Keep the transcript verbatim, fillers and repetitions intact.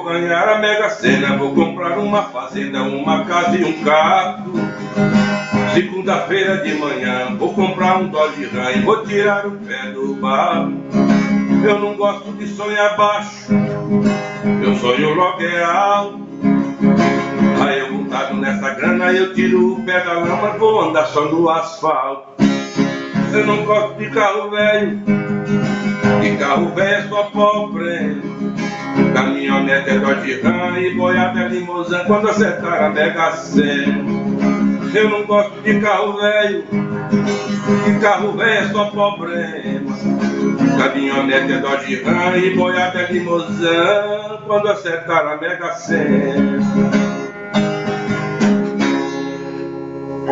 ganhar a Mega Sena, vou comprar uma fazenda, uma casa e um carro. Segunda-feira de manhã, vou comprar um Dodge Ram, vou tirar o pé do barro. Eu não gosto de sonhar baixo, meu sonho logo é alto. Aí eu montado nessa grana, eu tiro o pé da lama, vou andar só no asfalto. Eu não gosto de carro velho, de carro velho é só pobre. Caminhonete é Dodge Ram e boiada é Limousine quando acertar a Mega Sena. Eu não gosto de carro velho, de carro velho é só problema. Caminhonete é Dodge Ram e boiada é Limousine quando acertar a Mega Sena.